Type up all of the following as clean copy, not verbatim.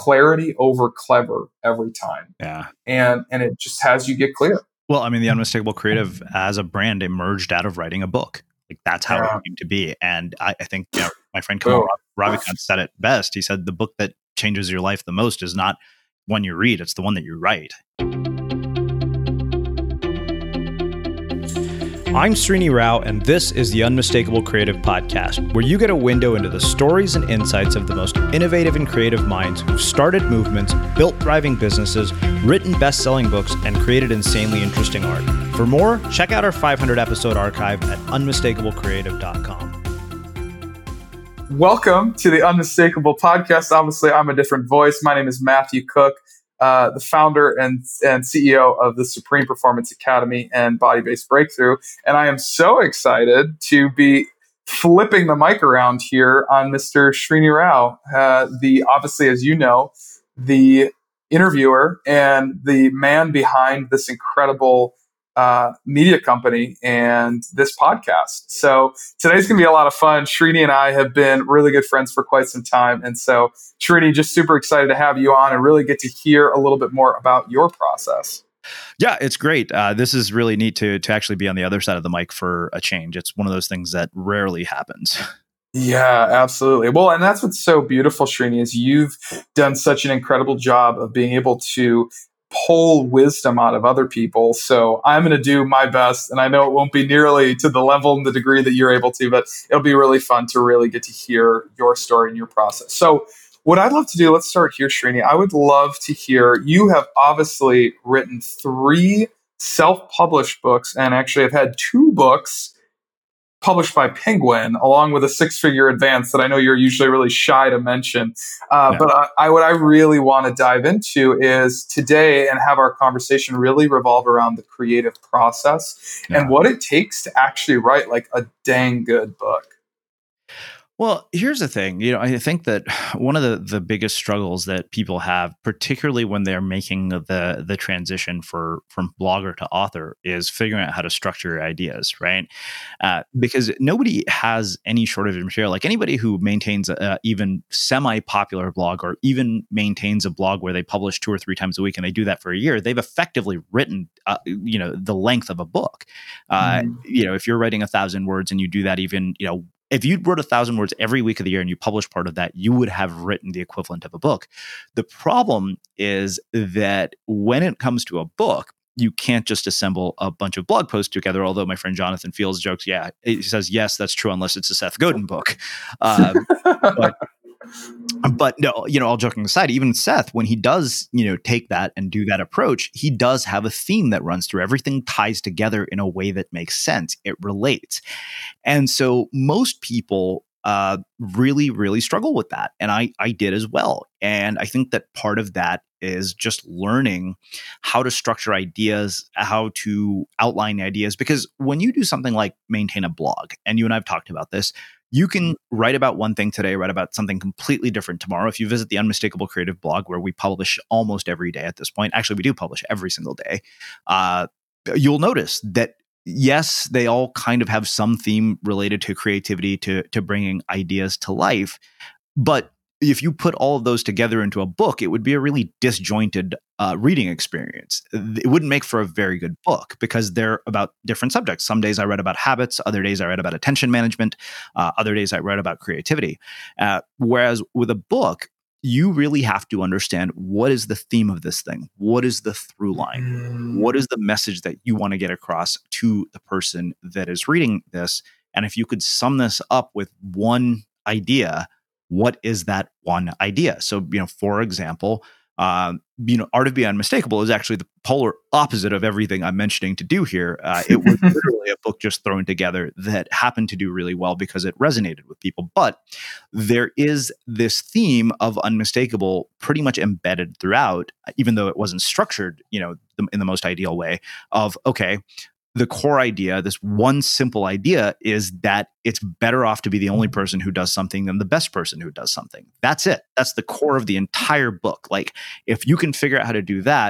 clarity over clever every time. Yeah. And it just has you get clear. Well, I mean, the Unmistakable Creative as a brand emerged out of writing a book. Like that's how it came to be. And I think my friend Kamal Ravikant said it best. He said the book that changes your life the most is not one you read, it's the one that you write. I'm Srini Rao, and this is the Unmistakable Creative Podcast, where you get a window into the stories and insights of the most innovative and creative minds who've started movements, built thriving businesses, written best-selling books, and created insanely interesting art. For more, check out our 500-episode archive at unmistakablecreative.com. Welcome to the Unmistakable Podcast. Obviously, I'm a different voice. My name is Matthew Cook, the founder and CEO of the Supreme Performance Academy and Body Based Breakthrough. And I am so excited to be flipping the mic around here on Mr. Srini Rao, obviously, as you know, the interviewer and the man behind this incredible media company and this podcast. So today's going to be a lot of fun. Srini and I have been really good friends for quite some time. And so Srini, just super excited to have you on and really get to hear a little bit more about your process. Yeah, it's great. This is really neat to actually be on the other side of the mic for a change. It's one of those things that rarely happens. Yeah, absolutely. Well, and that's what's so beautiful, Srini, is you've done such an incredible job of being able to pull wisdom out of other people. So I'm going to do my best, and I know it won't be nearly to the level and the degree that you're able to, but it'll be really fun to really get to hear your story and your process. So what I'd love to do, let's start here, Srini. I would love to hear, you have obviously written 3 self-published books, and actually have had 2 books published by Penguin, along with a 6-figure advance that I know you're usually really shy to mention. But what I really want to dive into is today and have our conversation really revolve around the creative process and what it takes to actually write like a dang good book. Well, here's the thing. I think that one of the biggest struggles that people have, particularly when they're making the transition from blogger to author, is figuring out how to structure your ideas, right? Because nobody has any shortage of material. Like anybody who maintains a even semi-popular blog, or even maintains a blog where they publish 2 or 3 times a week, and they do that for a year, they've effectively written, the length of a book. If you're writing 1,000 words and you do that, even, if you wrote 1,000 words every week of the year and you published part of that, you would have written the equivalent of a book. The problem is that when it comes to a book, you can't just assemble a bunch of blog posts together. Although my friend Jonathan Fields jokes, he says, yes, that's true, unless it's a Seth Godin book. But no, all joking aside, even Seth, when he does, take that and do that approach, he does have a theme that runs through. Everything ties together in a way that makes sense. It relates. And so most people really, really struggle with that. And I did as well. And I think that part of that is just learning how to structure ideas, how to outline ideas. Because when you do something like maintain a blog, and you and I have talked about this, you can write about one thing today, write about something completely different tomorrow. If you visit the Unmistakable Creative blog, where we publish almost every day at this point, actually we do publish every single day, you'll notice that, yes, they all kind of have some theme related to creativity, to bringing ideas to life. But if you put all of those together into a book, it would be a really disjointed reading experience. It wouldn't make for a very good book because they're about different subjects. Some days I read about habits, other days I read about attention management, other days I read about creativity. Whereas with a book, you really have to understand, what is the theme of this thing? What is the through line? What is the message that you want to get across to the person that is reading this? And if you could sum this up with one idea, what is that one idea? So, for example, Art of Being Unmistakable is actually the polar opposite of everything I'm mentioning to do here. It was literally a book just thrown together that happened to do really well because it resonated with people. But there is this theme of unmistakable pretty much embedded throughout, even though it wasn't structured, in the most ideal way of, okay, the core idea, this one simple idea, is that it's better off to be the only person who does something than the best person who does something. That's it. That's the core of the entire book. Like, if you can figure out how to do that,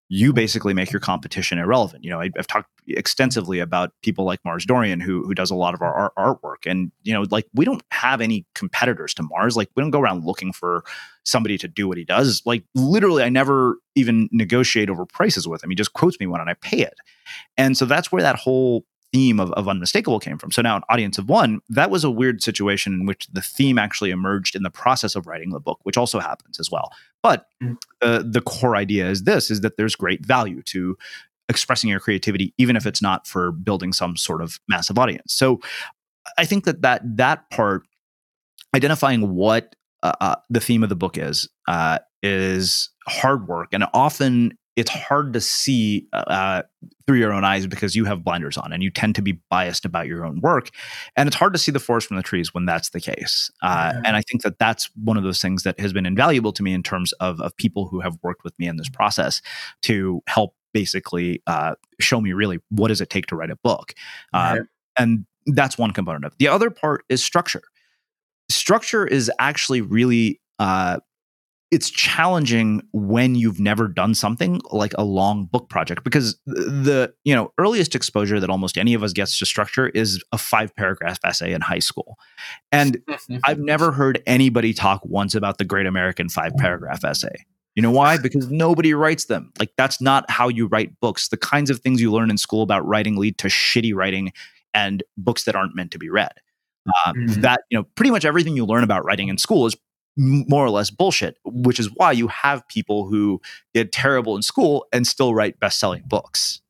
you basically make your competition irrelevant. I've talked extensively about people like Mars Dorian, who does a lot of our artwork. And, like, we don't have any competitors to Mars. Like, we don't go around looking for somebody to do what he does. Like, literally, I never even negotiate over prices with him. He just quotes me one and I pay it. And so that's where that whole theme of Unmistakable came from. So now, an Audience of One, that was a weird situation in which the theme actually emerged in the process of writing the book, which also happens as well. But the core idea is that there's great value to expressing your creativity, even if it's not for building some sort of massive audience. So I think that part, identifying what the theme of the book is hard work, and often it's hard to see through your own eyes because you have blinders on and you tend to be biased about your own work. And it's hard to see the forest from the trees when that's the case. And I think that's one of those things that has been invaluable to me in terms of people who have worked with me in this process to help basically show me really what does it take to write a book. And that's one component of it. The other part is structure. Structure is actually really it's challenging when you've never done something like a long book project, because the earliest exposure that almost any of us gets to structure is a 5-paragraph essay in high school. And I've never heard anybody talk once about the Great American 5-paragraph essay. You know why? Because nobody writes them. Like, that's not how you write books. The kinds of things you learn in school about writing lead to shitty writing and books that aren't meant to be read. That pretty much everything you learn about writing in school is more or less bullshit, which is why you have people who did terrible in school and still write best-selling books.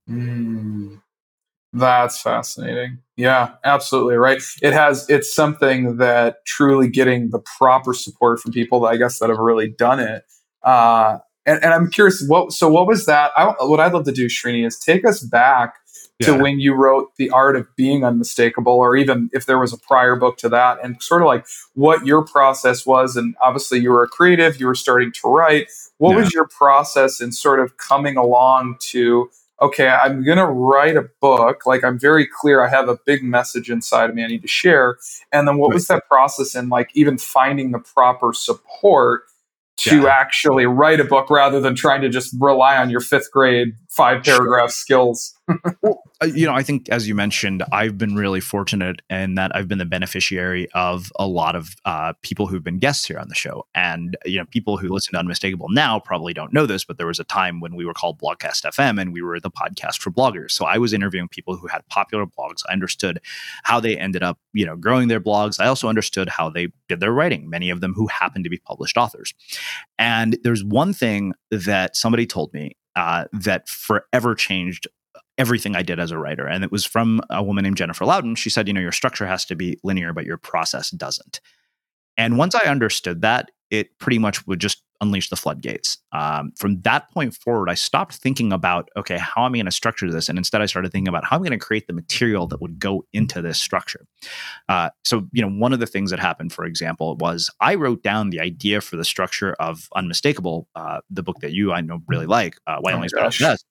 That's fascinating. Yeah, absolutely right. It's something that truly getting the proper support from people that I guess that have really done it. And I'm curious, what was that? What I'd love to do, Srini, is take us back to when you wrote The Art of Being Unmistakable, or even if there was a prior book to that, and sort of like what your process was. And obviously you were a creative, you were starting to write. What was your process in sort of coming along to, okay, I'm going to write a book. Like, I'm very clear, I have a big message inside of me I need to share. And then what was that process in, like, even finding the proper support to actually write a book rather than trying to just rely on your 5th grade 5-paragraph skills? Well, I think, as you mentioned, I've been really fortunate in that I've been the beneficiary of a lot of people who've been guests here on the show. And, people who listen to Unmistakable now probably don't know this, but there was a time when we were called Blogcast FM and we were the podcast for bloggers. So I was interviewing people who had popular blogs. I understood how they ended up, growing their blogs. I also understood how they did their writing, many of them who happened to be published authors. And there's one thing that somebody told me that forever changed everything I did as a writer. And it was from a woman named Jennifer Loudon. She said, your structure has to be linear, but your process doesn't. And once I understood that, it pretty much would just unleash the floodgates. From that point forward, I stopped thinking about, okay, how am I going to structure this? And instead I started thinking about how I'm going to create the material that would go into this structure. So one of the things that happened, for example, was I wrote down the idea for the structure of Unmistakable, the book that I know really like, Why Only Special Guests.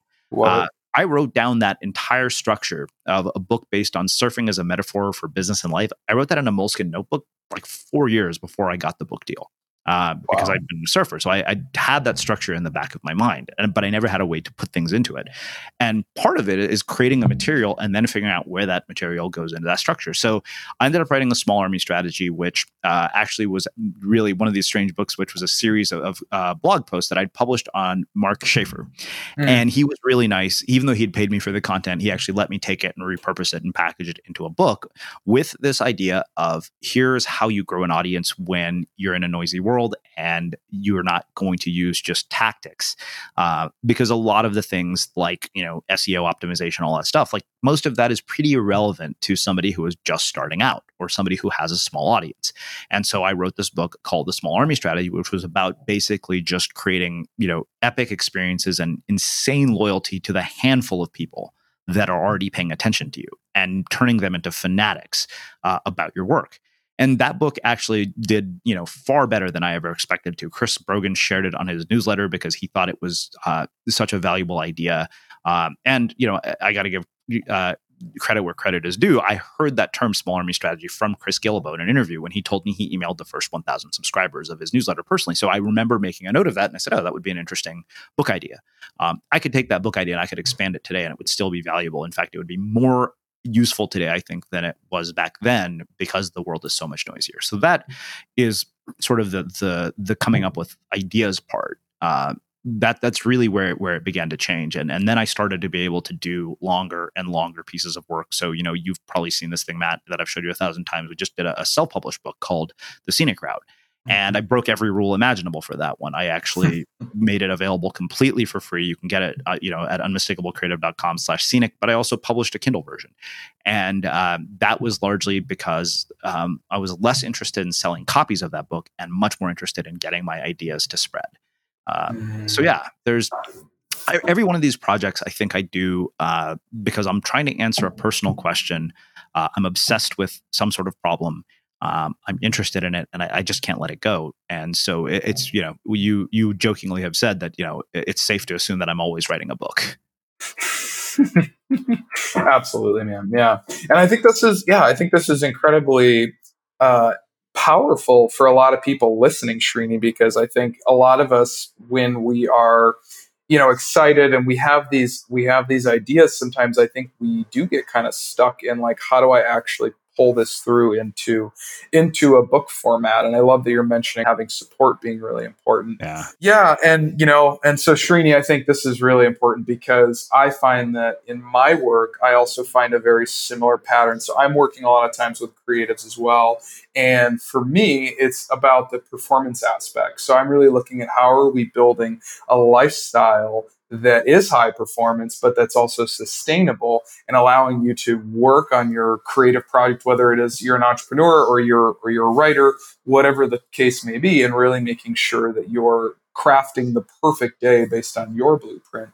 I wrote down that entire structure of a book based on surfing as a metaphor for business and life. I wrote that in a Moleskine notebook like 4 years before I got the book deal. Because I'd been a surfer. So I had that structure in the back of my mind, but I never had a way to put things into it. And part of it is creating a material and then figuring out where that material goes into that structure. So I ended up writing A Small Army Strategy, which actually was really one of these strange books, which was a series of blog posts that I'd published on Mark Schaefer. And he was really nice. Even though he'd paid me for the content, he actually let me take it and repurpose it and package it into a book with this idea of, here's how you grow an audience when you're in a noisy world and you're not going to use just tactics, because a lot of the things like SEO optimization, all that stuff, like most of that is pretty irrelevant to somebody who is just starting out or somebody who has a small audience. And so I wrote this book called The Small Army Strategy, which was about basically just creating epic experiences and insane loyalty to the handful of people that are already paying attention to you and turning them into fanatics about your work. And that book actually did, far better than I ever expected to. Chris Brogan shared it on his newsletter because he thought it was such a valuable idea. And I got to give credit where credit is due, I heard that term small army strategy from Chris Guillebeau in an interview when he told me he emailed the first 1,000 subscribers of his newsletter personally. So I remember making a note of that, and I said, oh, that would be an interesting book idea. I could take that book idea and I could expand it today and it would still be valuable. In fact, it would be more useful today, I think, than it was back then because the world is so much noisier. So that is sort of the coming up with ideas part. That's really where it began to change. And then I started to be able to do longer and longer pieces of work. So, you've probably seen this thing, Matt, that I've showed you 1,000 times. We just did a self-published book called The Scenic Route. And I broke every rule imaginable for that one. I actually made it available completely for free. You can get it, at unmistakablecreative.com/scenic. But I also published a Kindle version, and that was largely because I was less interested in selling copies of that book and much more interested in getting my ideas to spread. So yeah, there's every one of these projects I think I do because I'm trying to answer a personal question. I'm obsessed with some sort of problem. I'm interested in it and I just can't let it go. And so it's, you jokingly have said that, it's safe to assume that I'm always writing a book. Absolutely, man. Yeah. And I think this is incredibly powerful for a lot of people listening, Srini, because I think a lot of us, when we are, excited and we have these ideas, sometimes I think we do get kind of stuck in like, how do I actually pull this through into a book format? And I love that you're mentioning having support being really important. Yeah. And, and so Srini, I think this is really important because I find that in my work, I also find a very similar pattern. So I'm working a lot of times with creatives as well. And for me, it's about the performance aspect. So I'm really looking at how are we building a lifestyle that is high performance, but that's also sustainable and allowing you to work on your creative project, whether it is you're an entrepreneur or you're a writer, whatever the case may be, and really making sure that you're crafting the perfect day based on your blueprint,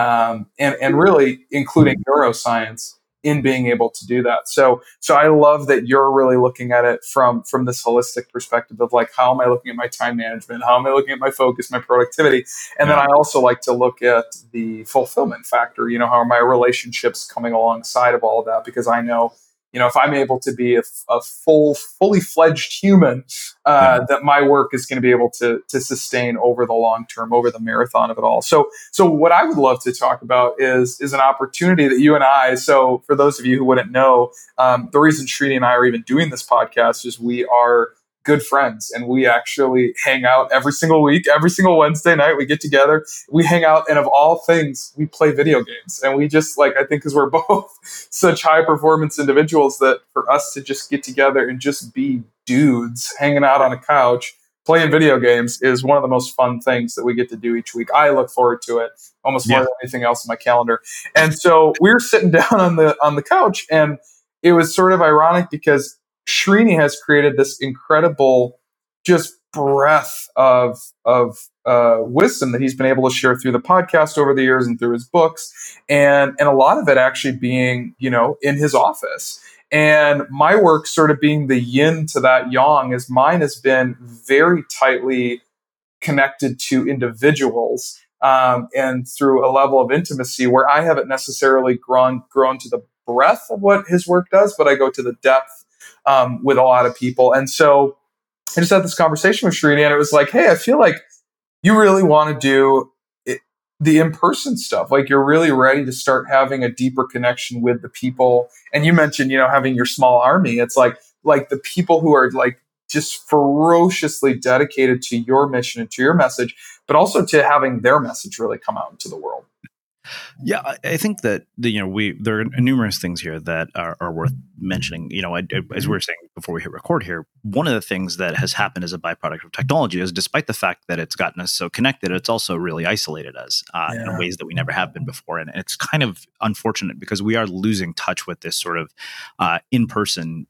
and really including neuroscience in being able to do that. So I love that you're really looking at it from this holistic perspective of like, how am I looking at my time management? How am I looking at my focus, my productivity? And then I also like to look at the fulfillment factor, how are my relationships coming alongside of all of that? Because I know, if I'm able to be a fully fledged human, that my work is going to be able to sustain over the long term, over the marathon of it all. So what I would love to talk about is an opportunity that you and I, so for those of you who wouldn't know, the reason Srini and I are even doing this podcast is we are good friends and we actually hang out every single week. Every single Wednesday night we get together, we hang out, and of all things, we play video games. And we just I think because we're both such high performance individuals, that for us to just get together and just be dudes hanging out on a couch playing video games is one of the most fun things that we get to do each week. I look forward to it almost more than anything else in my calendar. And so we were sitting down on the couch, and it was sort of ironic because Srini has created this incredible just breadth of wisdom that he's been able to share through the podcast over the years and through his books, and a lot of it actually being, in his office. And my work sort of being the yin to that yang, as mine has been very tightly connected to individuals, and through a level of intimacy where I haven't necessarily grown to the breadth of what his work does, but I go to the depth with a lot of people. And so I just had this conversation with Srini, and it was like, hey, I feel like you really want to do the in-person stuff. Like you're really ready to start having a deeper connection with the people. And you mentioned, having your small army. It's like the people who are like just ferociously dedicated to your mission and to your message, but also to having their message really come out into the world. Yeah, I think that there are numerous things here that are worth mentioning. As we were saying before we hit record here, one of the things that has happened as a byproduct of technology is, despite the fact that it's gotten us so connected, it's also really isolated us in ways that we never have been before. And it's kind of unfortunate because we are losing touch with this sort of in-person,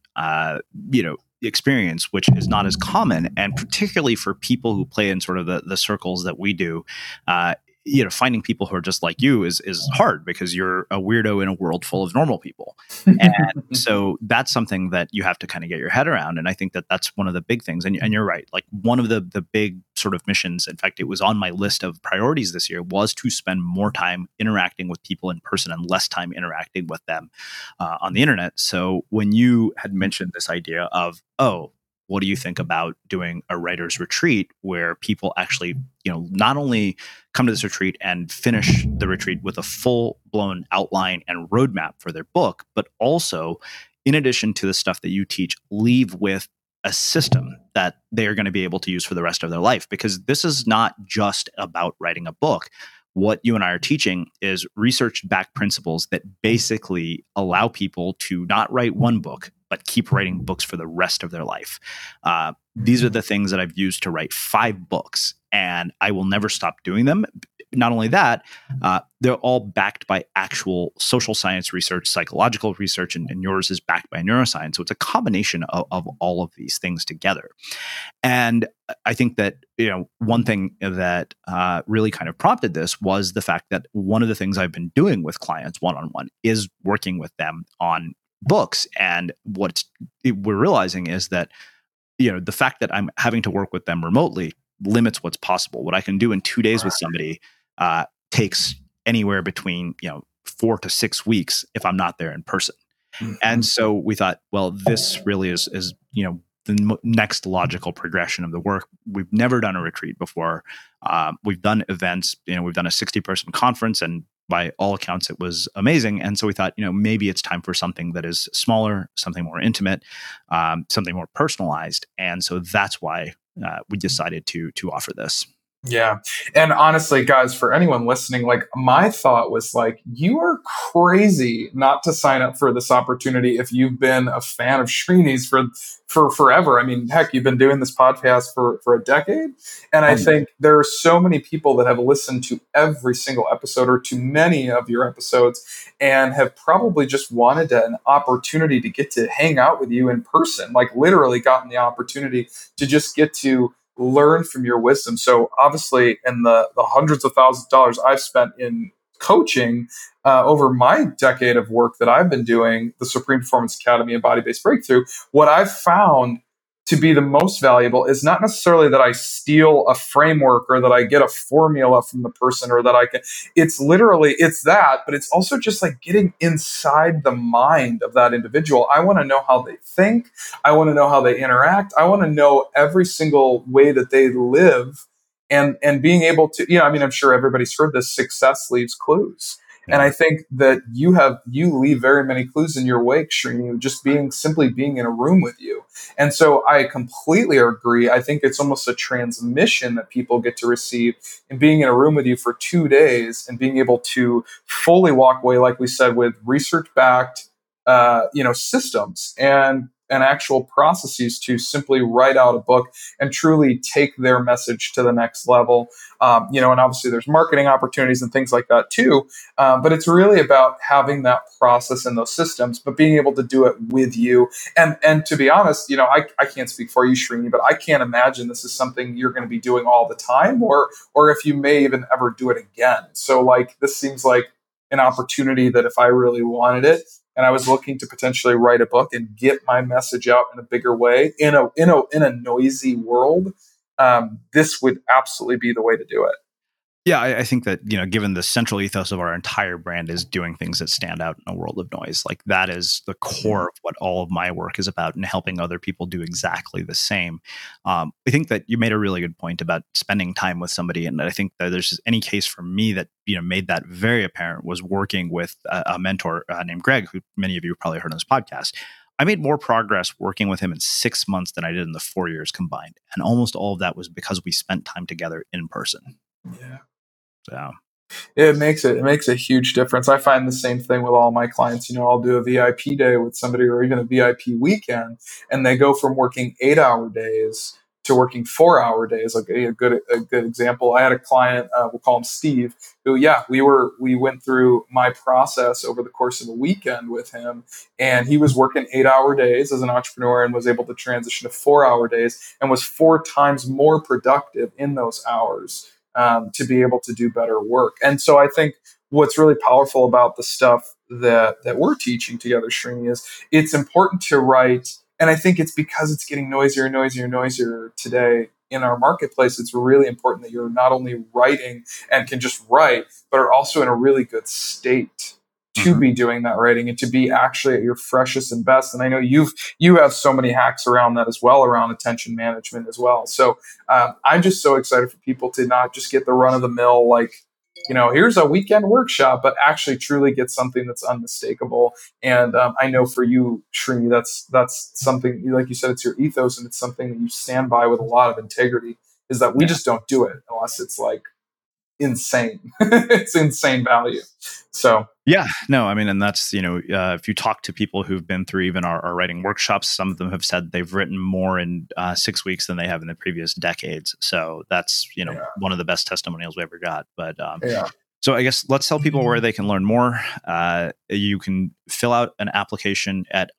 experience, which is not as common. And particularly for people who play in sort of the circles that we do, finding people who are just like you is hard because you're a weirdo in a world full of normal people. And so that's something that you have to kind of get your head around. And I think that that's one of the big things. And you're right. Like one of the big sort of missions, in fact, it was on my list of priorities this year, was to spend more time interacting with people in person and less time interacting with them on the internet. So when you had mentioned this idea of, oh, what do you think about doing a writer's retreat where people actually, not only come to this retreat and finish the retreat with a full-blown outline and roadmap for their book, but also, in addition to the stuff that you teach, leave with a system that they are going to be able to use for the rest of their life? Because this is not just about writing a book. What you and I are teaching is research-backed principles that basically allow people to not write one book, but keep writing books for the rest of their life. These are the things that I've used to write 5 books, and I will never stop doing them. Not only that, they're all backed by actual social science research, psychological research, and yours is backed by neuroscience. So it's a combination of all of these things together. And I think that one thing that really kind of prompted this was the fact that one of the things I've been doing with clients one-on-one is working with them on books. And what we're realizing is that the fact that I'm having to work with them remotely limits what's possible. What I can do in 2 days with somebody takes anywhere between 4 to 6 weeks if I'm not there in person. Mm-hmm. And so we thought, well, this really is the next logical progression of the work. We've never done a retreat before. We've done events. We've done a 60-person conference, and by all accounts, it was amazing. And so we thought, maybe it's time for something that is smaller, something more intimate, something more personalized. And so that's why we decided to offer this. Yeah. And honestly, guys, for anyone listening, like my thought was like, you are crazy not to sign up for this opportunity if you've been a fan of Srini's for forever. I mean, heck, you've been doing this podcast for a decade. And I think there are so many people that have listened to every single episode or to many of your episodes and have probably just wanted an opportunity to get to hang out with you in person, like literally gotten the opportunity to just get to learn from your wisdom. So obviously in the hundreds of thousands of dollars I've spent in coaching over my decade of work that I've been doing, the Supreme Performance Academy and Body-Based Breakthrough, what I've found to be the most valuable is not necessarily that I steal a framework or that I get a formula from the person or that I can, it's that, but it's also just like getting inside the mind of that individual. I want to know how they think. I want to know how they interact. I want to know every single way that they live and being able to, I'm sure everybody's heard this, success leaves clues. And I think that you leave very many clues in your wake, Srini, just simply being in a room with you. And so I completely agree. I think it's almost a transmission that people get to receive in being in a room with you for 2 days and being able to fully walk away, like we said, with research-backed, systems and actual processes to simply write out a book and truly take their message to the next level. And obviously there's marketing opportunities and things like that too. But it's really about having that process and those systems, but being able to do it with you. And to be honest, I can't speak for you, Srini, but I can't imagine this is something you're going to be doing all the time or if you may even ever do it again. So like, this seems like an opportunity that if I really wanted it, and I was looking to potentially write a book and get my message out in a bigger way in a noisy world, this would absolutely be the way to do it. Yeah, I think that, given the central ethos of our entire brand is doing things that stand out in a world of noise, like that is the core of what all of my work is about and helping other people do exactly the same. I think that you made a really good point about spending time with somebody. And I think that there's just any case for me that, made that very apparent was working with a mentor named Greg, who many of you have probably heard on this podcast. I made more progress working with him in 6 months than I did in the 4 years combined. And almost all of that was because we spent time together in person. Yeah. So it makes a huge difference. I find the same thing with all my clients. I'll do a VIP day with somebody or even a VIP weekend, and they go from working 8-hour days to working 4-hour days. Like a good example. I had a client, we'll call him Steve, who, we went through my process over the course of a weekend with him, and he was working 8-hour days as an entrepreneur and was able to transition to 4-hour days and was 4 times more productive in those hours to be able to do better work. And so I think what's really powerful about the stuff that we're teaching together, Srini, is it's important to write. And I think it's because it's getting noisier and noisier and noisier today in our marketplace. It's really important that you're not only writing and can just write, but are also in a really good state to be doing that writing and to be actually at your freshest and best. And I know you have so many hacks around that as well, around attention management as well. So I'm just so excited for people to not just get the run of the mill, like, here's a weekend workshop, but actually truly get something that's unmistakable. And I know for you, Srini, that's something, like you said, it's your ethos, and it's something that you stand by with a lot of integrity, is that we just don't do it unless it's like insane. It's insane value. So yeah, no, I mean, and that's, if you talk to people who've been through even our writing workshops, some of them have said they've written more in 6 weeks than they have in the previous decades. So that's, one of the best testimonials we ever got. But so I guess let's tell people where they can learn more. You can fill out an application at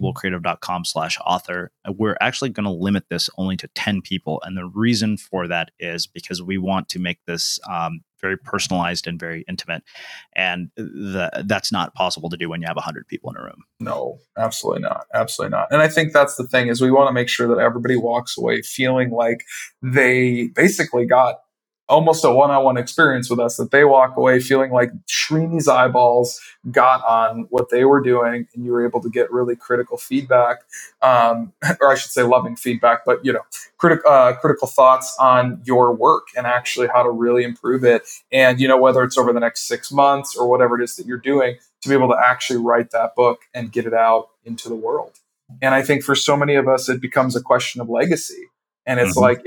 unmistakablecreative.com/author. We're actually going to limit this only to 10 people. And the reason for that is because we want to make this very personalized and very intimate. And that's not possible to do when you have 100 people in a room. No, absolutely not. Absolutely not. And I think that's the thing, is we want to make sure that everybody walks away feeling like they basically got almost a one-on-one experience with us, that they walk away feeling like Srini's eyeballs got on what they were doing, and you were able to get really critical feedback, or I should say loving feedback, but critical thoughts on your work and actually how to really improve it. And, whether it's over the next 6 months or whatever it is that you're doing, to be able to actually write that book and get it out into the world. And I think for so many of us, it becomes a question of legacy. And it's like,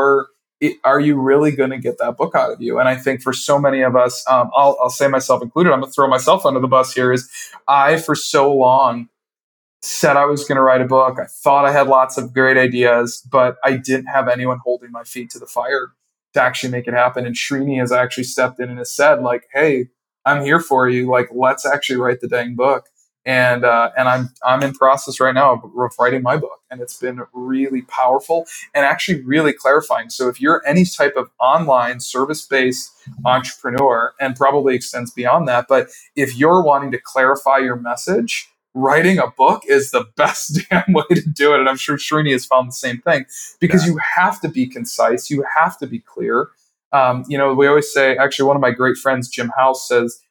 are you really going to get that book out of you? And I think for so many of us, I'll say myself included, I'm going to throw myself under the bus here, is I, for so long, said I was going to write a book. I thought I had lots of great ideas, but I didn't have anyone holding my feet to the fire to actually make it happen. And Srini has actually stepped in and has said, like, hey, I'm here for you. Like, let's actually write the dang book. And I'm in process right now of writing my book, and it's been really powerful and actually really clarifying. So if you're any type of online service-based entrepreneur, and probably extends beyond that, but if you're wanting to clarify your message, writing a book is the best damn way to do it. And I'm sure Srini has found the same thing, because you have to be concise, you have to be clear. We always say, actually, one of my great friends, Jim House, says,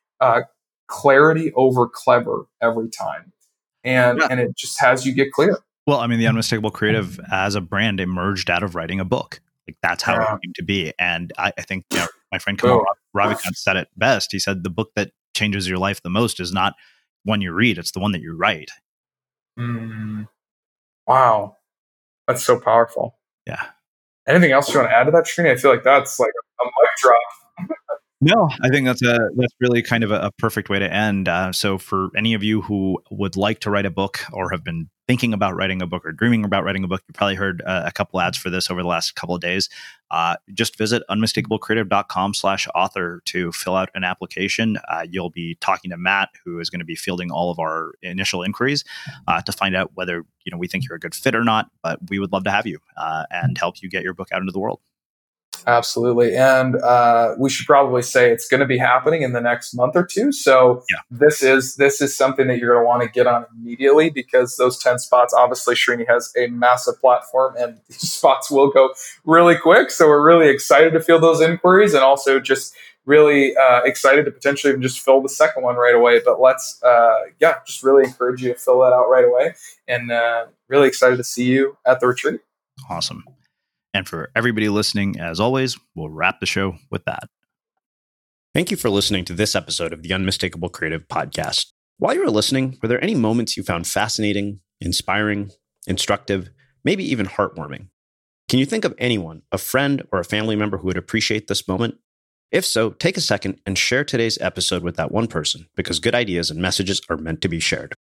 clarity over clever every time. And it just has you get clear. Well, I mean, the Unmistakable Creative as a brand emerged out of writing a book. Like, that's how it came to be. And I think, my friend Kamal Ravikant said it best. He said, the book that changes your life the most is not one you read, it's the one that you write. Wow. That's so powerful. Yeah. Anything else you want to add to that, Srini? I feel like that's like a mic drop. No, I think that's really kind of a perfect way to end. So for any of you who would like to write a book, or have been thinking about writing a book, or dreaming about writing a book, you probably heard a couple ads for this over the last couple of days. Just visit unmistakablecreative.com/author to fill out an application. You'll be talking to Matt, who is going to be fielding all of our initial inquiries to find out whether we think you're a good fit or not. But we would love to have you and help you get your book out into the world. Absolutely. And we should probably say it's going to be happening in the next month or two. So this is something that you're going to want to get on immediately, because those 10 spots, obviously Srini has a massive platform, and these spots will go really quick. So we're really excited to field those inquiries, and also just really excited to potentially even just fill the second one right away. But let's, just really encourage you to fill that out right away, and really excited to see you at the retreat. Awesome. And for everybody listening, as always, we'll wrap the show with that. Thank you for listening to this episode of the Unmistakable Creative Podcast. While you were listening, were there any moments you found fascinating, inspiring, instructive, maybe even heartwarming? Can you think of anyone, a friend or a family member, who would appreciate this moment? If so, take a second and share today's episode with that one person, because good ideas and messages are meant to be shared.